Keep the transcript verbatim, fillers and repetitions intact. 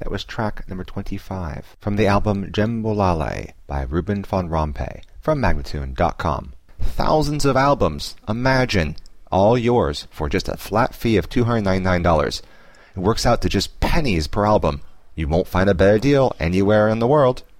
That was track number twenty-five from the album Djembolale by Ruben von Rompuy from Magnatune dot com. Thousands of albums, imagine, all yours for just a flat fee of two hundred ninety-nine dollars. It works out to just pennies per album. You won't find a better deal anywhere in the world.